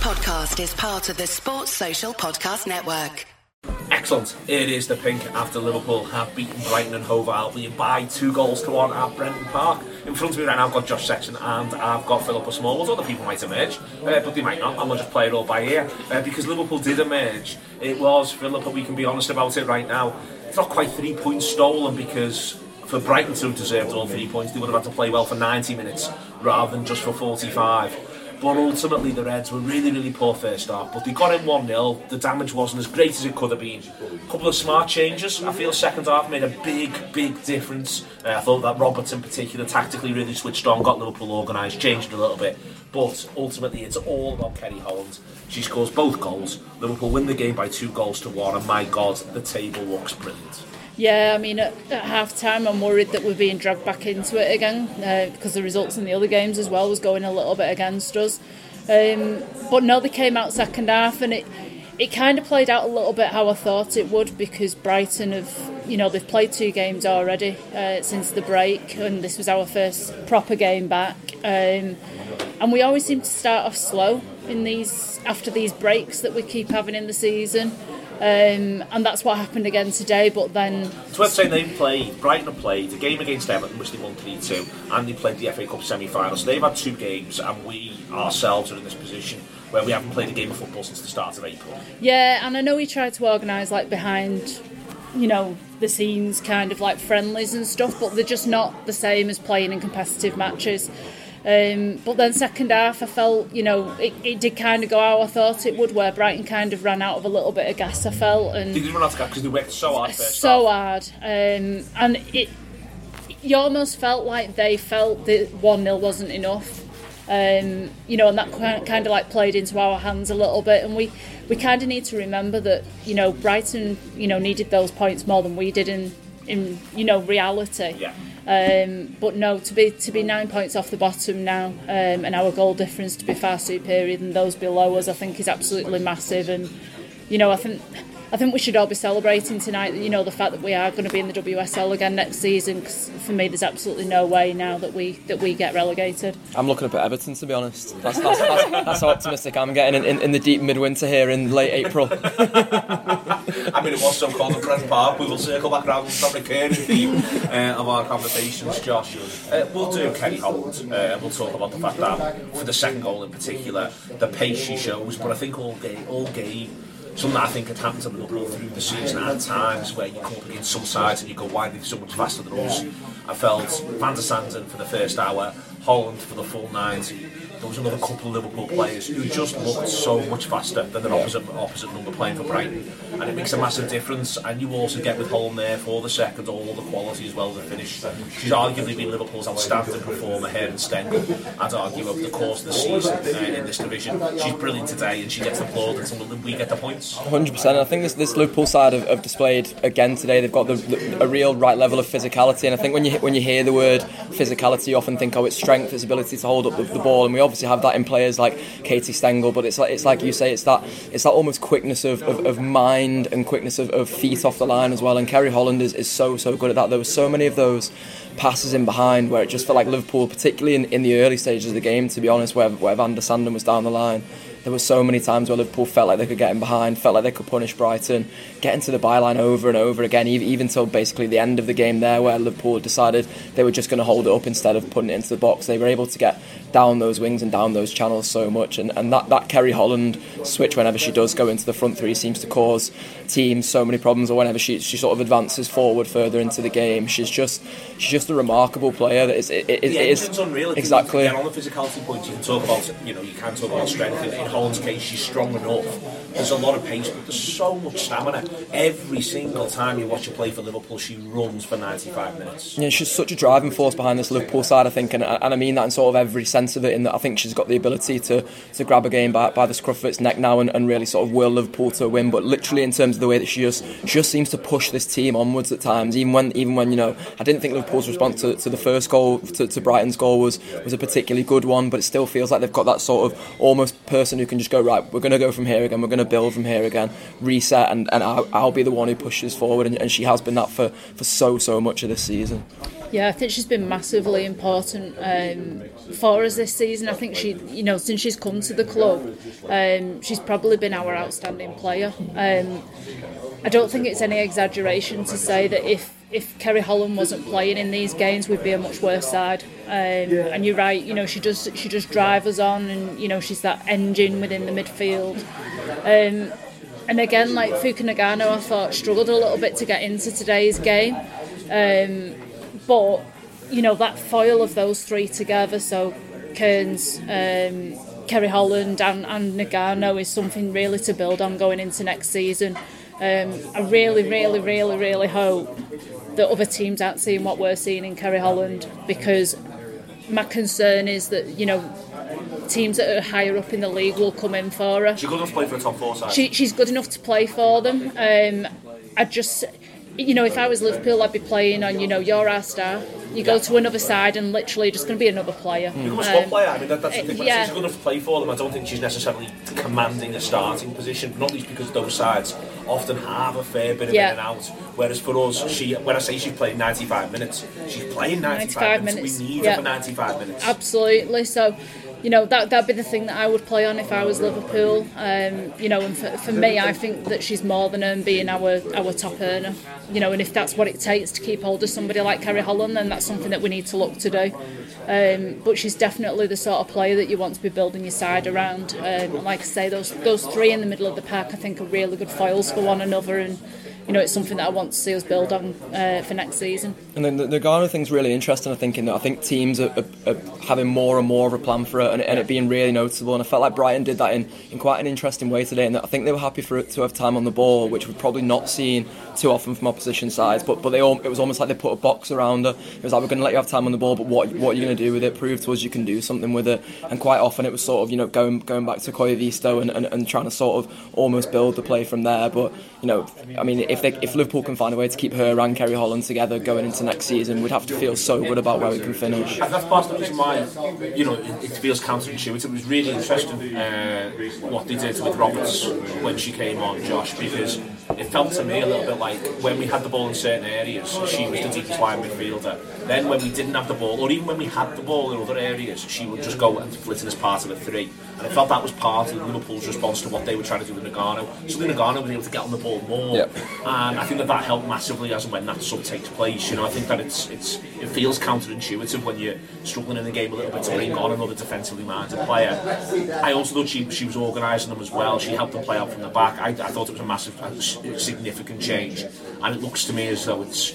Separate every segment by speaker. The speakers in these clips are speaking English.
Speaker 1: podcast is part of the Sports Social Podcast Network.
Speaker 2: Excellent. It is the Pink after Liverpool have beaten Brighton and Hove Albion by 2-1 at Brenton Park. In front of me right now I've got Josh Sexton and I've got Philippa Smallwood. Other people might emerge, but they might not. I'm going to just play it all by ear. Because Liverpool did emerge, it was, Philippa, we can be honest about it right now, it's not quite 3 points stolen, because for Brighton to have deserved all 3 points, they would have had to play well for 90 minutes rather than just for 45. But ultimately the Reds were really poor first half, but they got in 1-0. The damage wasn't as great as it could have been. A couple of smart changes. I feel second half made a big difference. I thought that Roberts in particular tactically really switched on, got Liverpool organised, changed a little bit. But ultimately it's all about Kerry Holland. She scores both goals. Liverpool win the game by 2-1, and my God, the table looks brilliant.
Speaker 3: Yeah, I mean, at half-time I'm worried that we're being dragged back into it again, because the results in the other games as well was going a little bit against us. But no, they came out second half, and it kind of played out a little bit how I thought it would, because Brighton have, they've played 2 games already since the break, and this was our first proper game back. And we always seem to start off slow after these breaks that we keep having in the season. And that's what happened again today, but then...
Speaker 2: It's worth saying Brighton have played a game against Everton, which they won 3-2, and they played the FA Cup semi-final, so they've had 2 games, and we ourselves are in this position where we haven't played a game of football since the start of April.
Speaker 3: Yeah, and I know we tried to organise behind, the scenes kind of like friendlies and stuff, but they're just not the same as playing in competitive matches. But then second half I felt, it did kind of go how I thought it would, where Brighton kind of ran out of a little bit of gas, I felt. And
Speaker 2: they did run out of gas because they worked so hard first
Speaker 3: so hard. And you almost felt like they felt that 1-0 wasn't enough. And that kind of like played into our hands a little bit, and we kind of need to remember that, Brighton, needed those points more than we did in reality.
Speaker 2: Yeah.
Speaker 3: But no, to be 9 points off the bottom now, and our goal difference to be far superior than those below us, I think is absolutely massive. And I think we should all be celebrating tonight, the fact that we are going to be in the WSL again next season, because for me there's absolutely no way now that we get relegated.
Speaker 4: I'm looking up at Everton, to be honest. That's how optimistic I'm getting in the deep midwinter here in late April.
Speaker 2: I mean, it was so cold at Brenton Park. We will circle back around and stop recurring theme of our conversations, Josh. We'll do Kerry Holland. We'll talk about the fact that for the second goal in particular, the pace she shows, but I think all game, something that I think had happened to Liverpool through the season at times, where you come up against some sides and you go, why are they so much faster than us? I felt Van der Sanden for the first hour, Holland for the full 90. There was another couple of Liverpool players who just looked so much faster than their opposite number playing for Brighton, and it makes a massive difference. And you also get with Holland there for the second, all the quality as well as the finish. She's arguably been Liverpool's outstanding performer here in Stengel, I'd argue, over the course of the season in this division. She's brilliant today, and she gets applauded until we get the points.
Speaker 4: 100%. I think this Liverpool side have displayed again today. They've got a real right level of physicality, and I think when you hear the word physicality, you often think, it's strength, it's ability to hold up the ball, and we obviously have that in players like Katie Stengel, but it's like you say, it's that almost quickness of mind and quickness of feet off the line as well. And Kerry Holland is so good at that. There were so many of those passes in behind where it just felt like Liverpool, particularly in the early stages of the game, to be honest, where Van der Sanden was down the line. There were so many times where Liverpool felt like they could get in behind, felt like they could punish Brighton, get into the byline over and over again, even till basically the end of the game there, where Liverpool decided they were just going to hold it up instead of putting it into the box. They were able to get down those wings and down those channels so much, and that Kerry Holland switch, whenever she does go into the front three, seems to cause teams so many problems, or whenever she sort of advances forward further into the game. She's just a remarkable player. It is
Speaker 2: unreal.
Speaker 4: Exactly.
Speaker 2: On the physicality point, you can talk about strength. In Holland's case, she's strong enough. There's a lot of pace, but there's so much stamina. Every single time you watch her play for Liverpool, she runs for 95 minutes.
Speaker 4: Yeah, she's such a driving force behind this Liverpool side, I think, and I mean that in sort of every sense of it, in that I think she's got the ability to grab a game by the scruff of its neck now and really sort of will Liverpool to a win. But literally in terms of the way that she just seems to push this team onwards at times, even when I didn't think Liverpool's response to the first goal, to Brighton's goal, was a particularly good one, but it still feels like they've got that sort of almost person who can just go, right, we're going to go from here again, we're going to build from here again, reset, and I'll be the one who pushes forward, and she has been that for so much of this season.
Speaker 3: Yeah, I think she's been massively important for us this season. I think she, since she's come to the club, she's probably been our outstanding player. I don't think it's any exaggeration to say that if Kerry Holland wasn't playing in these games, we'd be a much worse side. And you're right, she does drive us on, and she's that engine within the midfield. And again, like Fuka Nagano, I thought struggled a little bit to get into today's game. But that foil of those three together, so Kearns, Kerry Holland and Nagano, is something really to build on going into next season. I really, really, really, really hope that other teams aren't seeing what we're seeing in Kerry Holland, because my concern is that teams that are higher up in the league will come in for her.
Speaker 2: She's good enough to play for the top four side.
Speaker 3: She's good enough to play for them. I just, if I was Liverpool, I'd be playing on, you're our star. You go to another side and literally just going to be another player.
Speaker 2: Become a squad player. I mean, that's the thing. When she's good enough to play for them, I don't think she's necessarily commanding a starting position, not least because those sides often have a fair bit of in and out. Whereas for us, when I say she's playing 95 minutes, she's playing 95 minutes. We need her for 95 minutes.
Speaker 3: Absolutely. So, that'd be the thing that I would play on if I was Liverpool. And for me, I think that she's more than earned being our top earner. And if that's what it takes to keep hold of somebody like Kerry Holland, then that's something that we need to look to do. But she's definitely the sort of player that you want to be building your side around. And like I say, those three in the middle of the pack, I think, are really good foils for one another, and it's something that I want to see us build on for next season.
Speaker 4: And then the Nagano thing's really interesting, I think, in that I think teams are having more and more of a plan for it, and it being really noticeable. And I felt like Brighton did that in quite an interesting way today, and I think they were happy for it to have time on the ball, which we've probably not seen too often from opposition sides. But it was almost like they put a box around her. It was like, we're going to let you have time on the ball, but what are you going to do with it? Prove to us you can do something with it. And quite often it was sort of going back to Koya Visto and trying to sort of almost build the play from there. But I mean, if Liverpool can find a way to keep her and Kerry Holland together going into next season, we'd have to feel so good about where we can finish.
Speaker 2: And that's part of the reason why it feels counterintuitive. It was really interesting what they did with Roberts when she came on, Josh, because it felt to me a little bit like when we had the ball in certain areas, she was the deepest line midfielder. Then when we didn't have the ball, or even when we had the ball in other areas, she would just go and flit in as part of a three. And I felt that was part of Liverpool's response to what they were trying to do with Nagano. So Nagano was able to get on the ball more. Yep. And I think that helped massively as and when that sub takes place. I think that it feels counterintuitive when you're struggling in the game a little bit to bring on another defensively minded player. I also thought she was organising them as well. She helped them play out from the back. I thought it was a massive, significant change. And it looks to me as though it's,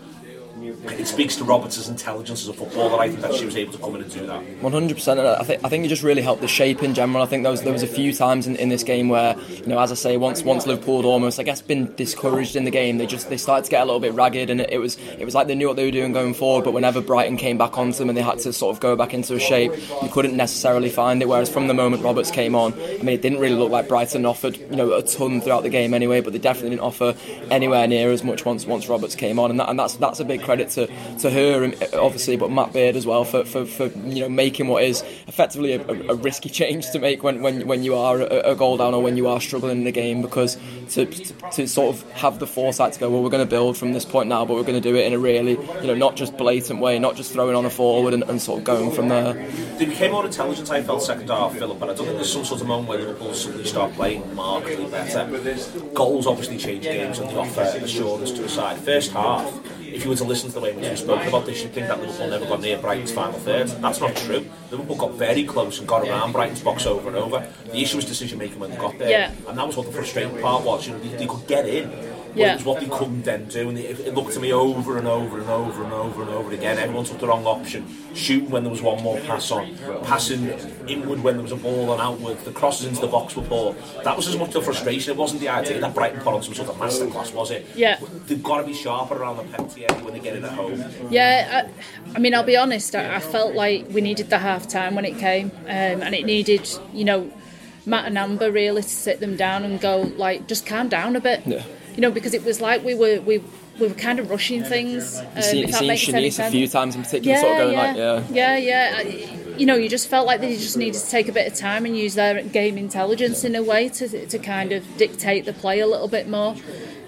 Speaker 2: it speaks to Roberts' intelligence as a footballer. I think that she was able to come in and do that
Speaker 4: 100%. I think it just really helped the shape in general. I think there was a few times in this game where, as I say, once Liverpool had almost, I guess, been discouraged in the game, they started to get a little bit ragged, and it was like they knew what they were doing going forward, but whenever Brighton came back onto them and they had to sort of go back into a shape, you couldn't necessarily find it. Whereas from the moment Roberts came on, I mean, it didn't really look like Brighton offered a ton throughout the game anyway, but they definitely didn't offer anywhere near as much once Roberts came on, and that's a big credit to her, and obviously, but Matt Beard as well for making what is effectively a risky change to make when you are a goal down or when you are struggling in the game, because to sort of have the foresight to go, well, we're going to build from this point now, but we're going to do it in a really not just blatant way, not just throwing on a forward and sort of going from there.
Speaker 2: They became more intelligent, I felt, second half, Philip, but I don't think there's some sort of moment where Liverpool suddenly start playing markedly better. Goals obviously change games and they offer assurance to a side. First half, if you were to listen to the way in which we spoke about this, you'd think that Liverpool never got near Brighton's final third. That's not true. Liverpool got very close and got around Brighton's box over and over. The issue was decision making when they got there, and that was what the frustrating part was. They could get in, but it was what they couldn't then do. And it looked to me over and over and over and over and over again. Everyone took the wrong option. Shooting when there was one more pass on, passing inward when there was a ball and outward. The crosses into the box were poor. That was as much the frustration. It wasn't the idea that Brighton put on some sort of masterclass, was it?
Speaker 3: Yeah.
Speaker 2: They've got to be sharper around the penalty area when they get in at home.
Speaker 3: Yeah, I mean, I'll be honest, I felt like we needed the half-time when it came, and it needed, Matt and Amber really to sit them down and go, just calm down a bit. Yeah. Because it was like we were kind of rushing things.
Speaker 4: You've seen Shanice a few times in particular, sort of going
Speaker 3: you just felt like they just needed to take a bit of time and use their game intelligence in a way to kind of dictate the play a little bit more.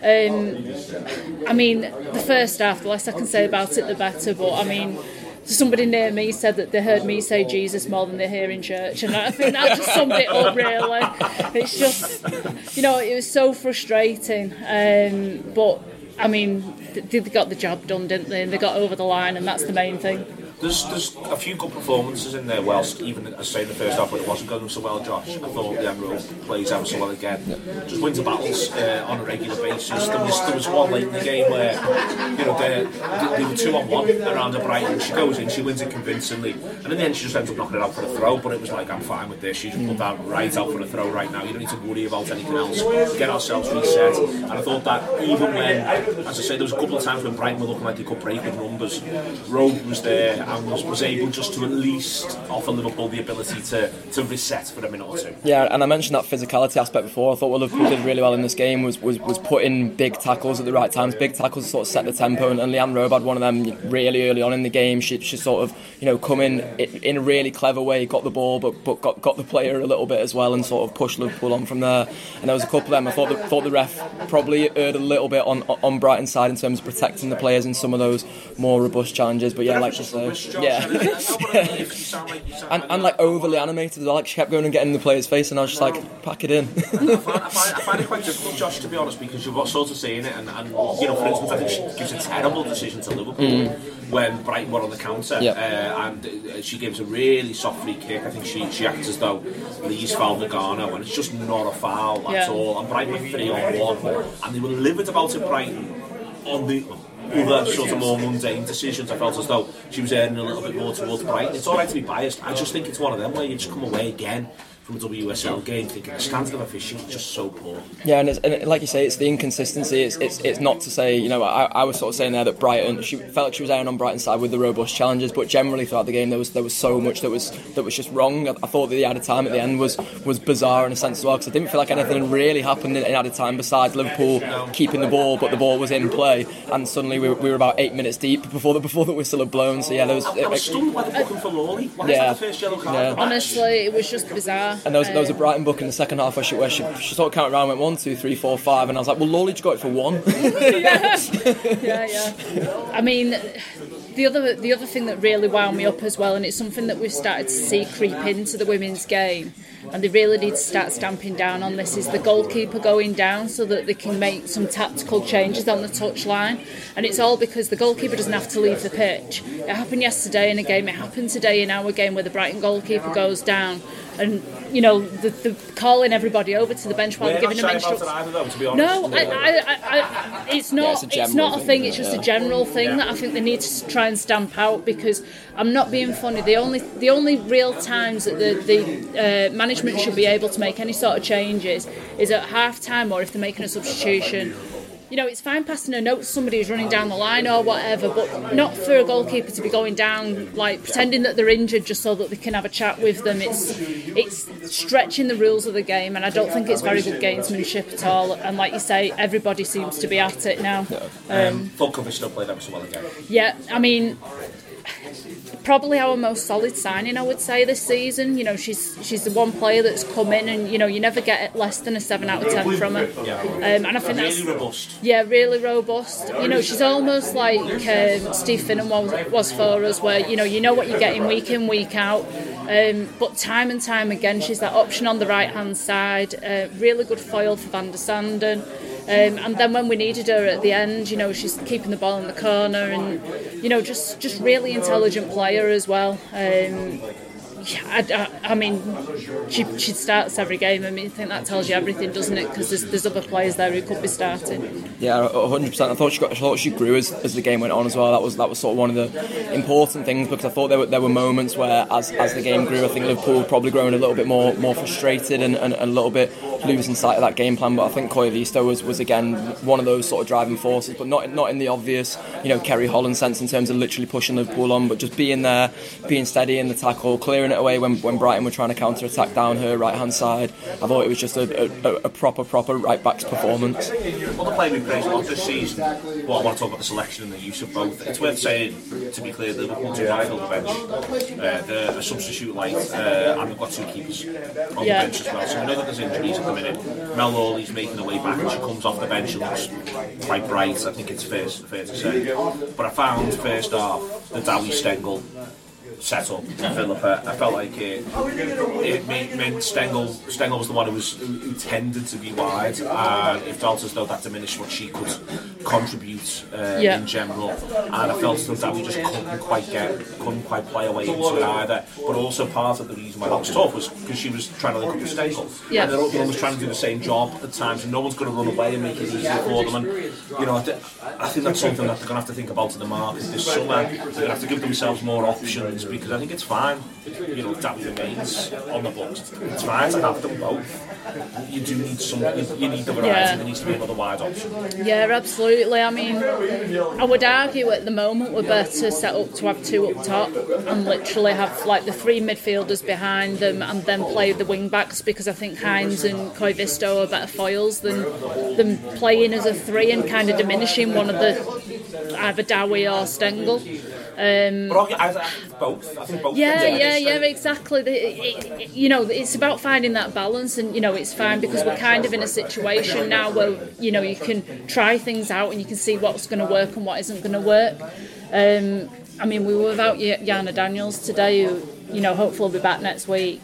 Speaker 3: I mean, the first half, the less I can say about it, the better. But I mean, somebody near me said that they heard me say Jesus more than they hear in church, and I think that just summed it up really. It's just, it was so frustrating. But I mean, they got the job done, didn't they? And they got over the line, and that's the main thing.
Speaker 2: There's a few good performances in there, whilst even as I say in the first half when it wasn't going so well, Josh. I thought Leanne Rowe plays ever so well again. Just wins the battles on a regular basis. There was one late in the game where they were 2-on-1 around a Brighton. She goes in, she wins it convincingly, and in the end she just ends up knocking it out for a throw. But it was like, I'm fine with this. She just put that right out for a throw right now. You don't need to worry about anything else. Get ourselves reset. And I thought that even when, as I say, there was a couple of times when Brighton were looking like they could break with numbers, Rowe was there and was able just to at least offer Liverpool the ability to reset for a minute or two.
Speaker 4: Yeah, and I mentioned that physicality aspect before. I thought what Liverpool did really well in this game was putting big tackles at the right times. Big tackles sort of set the tempo, and Leanne Rowe had one of them really early on in the game. She sort of come in a really clever way, got the ball, but got the player a little bit as well, and sort of pushed Liverpool on from there. And there was a couple of them. I thought the ref probably erred a little bit on Brighton's side in terms of protecting the players in some of those more robust challenges. But yeah, like you say, yeah. and like overly animated as well. Like she kept going and getting in the player's face, and I was just like, pack it in.
Speaker 2: I find it quite difficult, Josh, to be honest, because you've got sort of seeing it, and for instance, I think she gives a terrible decision to Liverpool when Brighton were on the counter, and she gives a really soft free kick. I think she acts as though Lee's fouled Nagano, and it's just not a foul at all. And Brighton were 3-on-1, and they were livid about it, Brighton, on the other sort of more mundane decisions. I felt as though she was earning a little bit more towards Brighton. It's alright to be biased. I just think it's one of them where you just come away again from a WSL game thinking the standard of officiating is just so poor. Yeah,
Speaker 4: and like you say, it's the inconsistency. It's not to say, I was sort of saying there that Brighton, she felt like she was erring on Brighton's side with the robust challenges, but generally throughout the game there was so much that was just wrong. I thought that the added time at the end was bizarre in a sense as well, because I didn't feel like anything really happened in added time besides Liverpool keeping the ball, but the ball was in play, and suddenly we were about 8 minutes deep before the whistle had blown. So yeah, there was.
Speaker 2: I was stunned by the booking for Lawley. Why is that the first yellow card? Yeah.
Speaker 3: Honestly, it was just bizarre.
Speaker 4: And there was a Brighton book in the second half where she sort of counted around and went 1, 2, 3, 4, 5, and I was like, well, Lawley just got it for 1.
Speaker 3: yeah. I mean, the other thing that really wound me up as well, and it's something that we've started to see creep into the women's game, and they really need to start stamping down on this, is the goalkeeper going down so that they can make some tactical changes on the touchline. And it's all because the goalkeeper doesn't have to leave the pitch. It happened yesterday in a game, it happened today in our game where the Brighton goalkeeper goes down, and the calling everybody over to the bench while they're giving them instructions. No, it's not. It's not a thing. It's just a general thing that I think they need to try and stamp out, because I'm not being funny. The only real times that the management should be able to make any sort of changes is at half time, or if they're making a substitution. It's fine passing a note to somebody who's running down the line or whatever, but not for a goalkeeper to be going down, like pretending that they're injured just so that they can have a chat with them. It's stretching the rules of the game, and I don't think it's very good gamesmanship at all. And like you say, everybody seems to be at it now.
Speaker 2: Fulcover still played ever so well again.
Speaker 3: Yeah, I mean, probably our most solid signing, I would say, this season. She's the one player that's come in, and you never get less than a 7 out of 10 from her. And I think that's
Speaker 2: really robust.
Speaker 3: Yeah, really robust. She's almost like Steve Finnan was for us, where you know what you're getting week in, week out. But time and time again, she's that option on the right hand side. Really good foil for Van der Sanden. And then when we needed her at the end, she's keeping the ball in the corner, and just really intelligent player as well. I mean, she starts every game. I mean, I think that tells you everything, doesn't it? Because there's other players there who could be starting.
Speaker 4: Yeah, 100%. I thought she grew as the game went on as well. That was sort of one of the important things, because I thought there were moments where as the game grew, I think Liverpool probably growing a little bit more frustrated and a little bit losing sight of that game plan. But I think Coya Listo was again one of those sort of driving forces, but not in the obvious Kerry Holland sense in terms of literally pushing Liverpool on, but just being there, being steady in the tackle, clearing it it away when Brighton were trying to counter-attack down her right-hand side. I thought it was just a proper right-back's performance.
Speaker 2: Well, the player we praised a lot this season, well, I want to talk about the selection and the use of both. It's worth saying, to be clear, Liverpool do not fill the bench. They're a substitute light, and we've got 2 keepers on the bench as well. So we know that there's injuries at the minute. Mel Lawley's making her way back, and she comes off the bench and looks quite bright, I think it's fair to say. But I found, first off, the Dowie Stengel set up Philippa. I felt like it meant Stengel was the one who tended to be wide, and it felt as though that diminished what she could contribute in general. And I felt as though Dowie just couldn't quite play away into it either. But also part of the reason why that was tough was because she was trying to link up with Stengel, and they're almost trying to do the same job at times, and no one's going to run away and make it easier for them. And I think that's something that they're going to have to think about in the market this summer. They're going to have to give themselves more options, because I think it's fine, Dowie remains on the books. It's fine to have them both. You do need you need the variety. There needs to be another wide option.
Speaker 3: Yeah, absolutely. I mean, I would argue at the moment we're better set up to have 2 up top and literally have like the 3 midfielders behind them and then play the wing backs, because I think Hines and Koivisto are better foils than playing as a 3 and kind of diminishing one of the either Dowie or Stengel.
Speaker 2: But I think both.
Speaker 3: Yeah, exactly. It's about finding that balance, and it's fine because we're kind of in a situation now where you can try things out and you can see what's going to work and what isn't going to work. I mean, we were without Jana Daniels today, who hopefully will be back next week.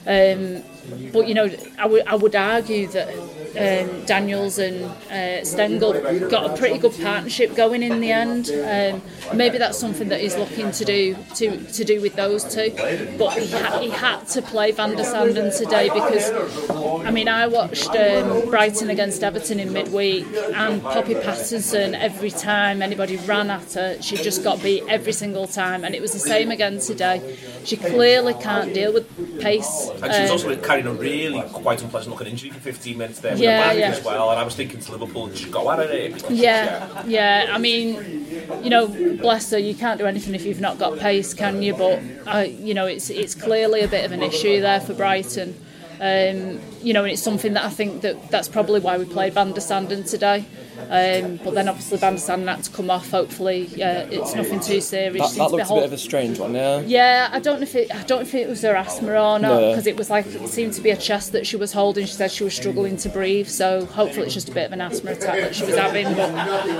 Speaker 3: But I would argue that Daniels and Stengel got a pretty good partnership going in the end. Maybe that's something that he's looking to do with those 2. But he had to play Van der Sanden today because, I mean, I watched Brighton against Everton in midweek, and Poppy Patterson, every time anybody ran at her, she just got beat every single time, and it was the same again today. She clearly can't deal with pace.
Speaker 2: And she was also carrying a really quite unpleasant looking injury for 15 minutes there with the back as well, and I was thinking to Liverpool, just go at it.
Speaker 3: I mean, bless her, you can't do anything if you've not got pace, can you? But it's clearly a bit of an issue there for Brighton. And it's something that I think that's probably why we played Van der Sanden today. But then obviously Van der Sanden had to come off. Hopefully, it's nothing too serious.
Speaker 4: That looked a bit of a strange one, yeah.
Speaker 3: Yeah, I don't know if it was her asthma or not, because it seemed to be a chest that she was holding. She said she was struggling to breathe, so hopefully it's just a bit of an asthma attack that she was having. But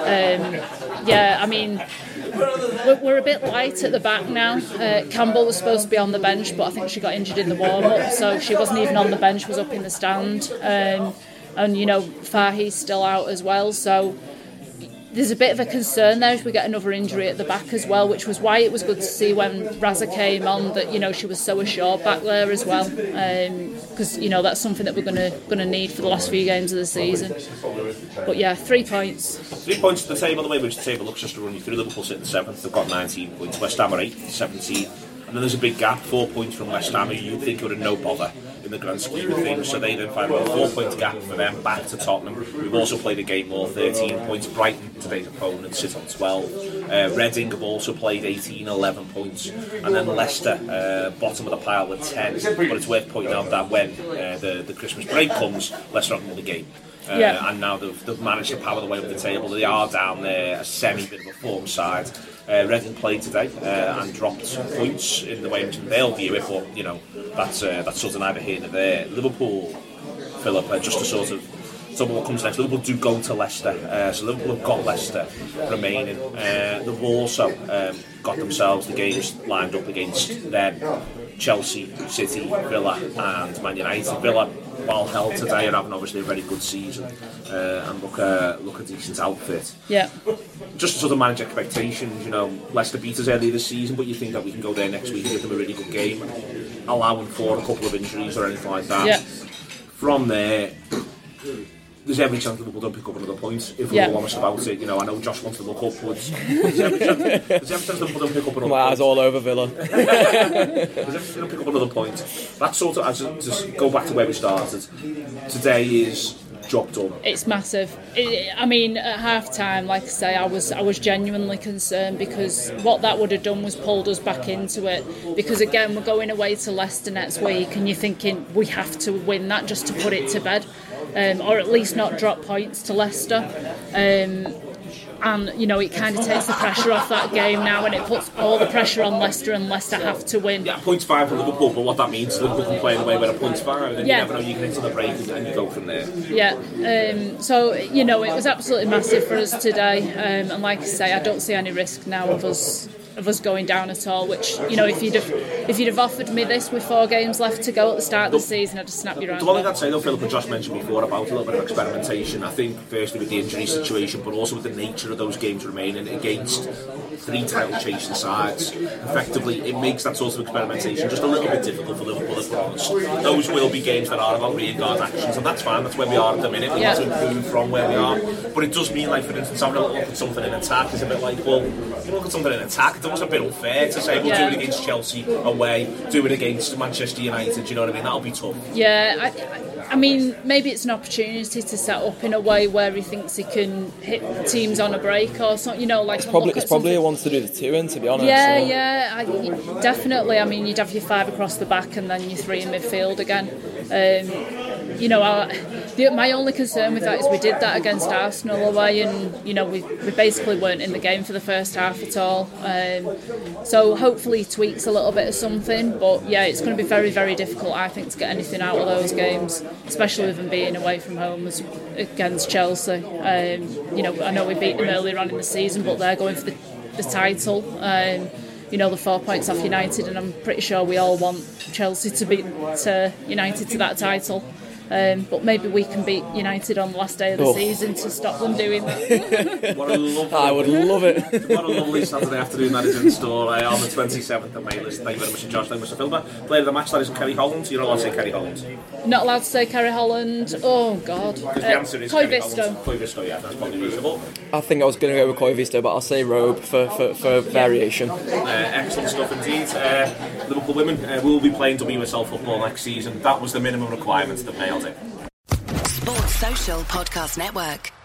Speaker 3: I mean, we're a bit light at the back now. Campbell was supposed to be on the bench, but I think she got injured in the warm-up, so she wasn't even on the bench, was up in the stand. And Fahi's still out as well, so there's a bit of a concern there if we get another injury at the back as well, which was why it was good to see when Raza came on that she was so assured back there as well, because that's something that we're going to need for the last few games of the season. But 3 points.
Speaker 2: 3 points to the table. The way which the table looks, just to run you through, Liverpool sitting 7th, they've got 19 points. West Ham are 8th, 17. And then there's a big gap, 4 points from West Ham, who you'd think would have no bother in the grand scheme of things. So they then find a 4-point gap for them back to Tottenham. We've also played a game more, 13 points. Brighton, today's opponent, sit on 12. Reading have also played 18, 11 points. And then Leicester, bottom of the pile with 10. But it's worth pointing out that when the Christmas break comes, Leicester have another game. And now they've managed to power the way up the table. They are down there, a semi-bit of a form side. Reading played today and dropped points in the way in which they'll view it, but that's sort of neither here nor there. Liverpool, Philip, just to sort of what comes next. Liverpool do go to Leicester, so Liverpool have got Leicester remaining. They've also got themselves the games lined up against them: Chelsea, City, Villa, and Man United. Villa, while held today, are having obviously a very good season and look a decent outfit.
Speaker 3: Yeah.
Speaker 2: Just to sort of manage expectations, Leicester beat us earlier this season, but you think that we can go there next week and give them a really good game, allowing for a couple of injuries or anything like that. Yeah. From there, there's every chance Liverpool don't pick up another point, if we're all honest about it. I know Josh wants to look upwards. There's every chance Liverpool don't pick up another point.
Speaker 4: My eyes all over Villa.
Speaker 2: There's every chance they'll pick up another point. That's sort of, as just go back to where we started. Today is job done.
Speaker 3: It's massive. I mean, at half time, like I say, I was genuinely concerned, because what that would have done was pulled us back into it. Because again, we're going away to Leicester next week, and you're thinking we have to win that just to put it to bed, or at least not drop points to Leicester. And, you know, it kind of takes the pressure off that game now, and it puts all the pressure on Leicester, and Leicester have to win.
Speaker 2: Yeah, 0.5 for Liverpool, but what that means is Liverpool can play away with a 0.5, and you never know, you get into the break and you go from there.
Speaker 3: Yeah, so, you know, it was absolutely massive for us today, and like I say, I don't see any risk now of us going down at all, which, you know, if you'd have offered me this with 4 games left to go at the start of the season, I'd have snapped you around.
Speaker 2: The one thing I'd say though, Philip and Josh mentioned before about a little bit of experimentation, I think firstly with the injury situation, but also with the nature of those games remaining against 3 title chasing sides, effectively it makes that sort of experimentation just a little bit difficult for Liverpool as well. Those will be games that are about rearguard actions, and that's fine, that's where we are at the minute. We need to improve from where we are, but it does mean, like, for instance, having a look at something in attack is a bit like, well, you look at something in attack, it's almost a bit unfair to say we'll do it against Chelsea away, do it against Manchester United, you know what I mean? That'll be tough.
Speaker 3: Yeah, I mean, maybe it's an opportunity to set up in a way where he thinks he can hit teams on a break or something, you know, like...
Speaker 4: It's probably he wants to do the 2 in, to be honest.
Speaker 3: Yeah, definitely. I mean, you'd have your 5 across the back and then your 3 in midfield again. You know, my only concern with that is we did that against Arsenal away, and, you know, we basically weren't in the game for the first half at all. So hopefully he tweaks a little bit of something, but yeah, it's going to be very, very difficult, I think, to get anything out of those games, especially with them being away from home against Chelsea. You know, I know we beat them earlier on in the season, but they're going for the title. You know, the 4 points off United, and I'm pretty sure we all want Chelsea to beat United to that title. But maybe we can beat United on the last day of the season to stop them doing that.
Speaker 2: I
Speaker 4: would love it.
Speaker 2: What a lovely Saturday afternoon that is in store on the 27th of May. Listen, thank you very much to Josh, thank you very much to Philma. Player of the match, that is Kerry Holland. You're not allowed to say Kerry Holland.
Speaker 3: Not allowed to say Kerry Holland. Oh, God.
Speaker 2: Because the answer is Koivisto, yeah, that's probably reasonable.
Speaker 4: I think I was going to go with Koivisto, but I'll say Robe for variation.
Speaker 2: Excellent stuff indeed. Liverpool women will be playing WSL football next season. That was the minimum requirements that nailed it.
Speaker 1: Sports Social Podcast Network.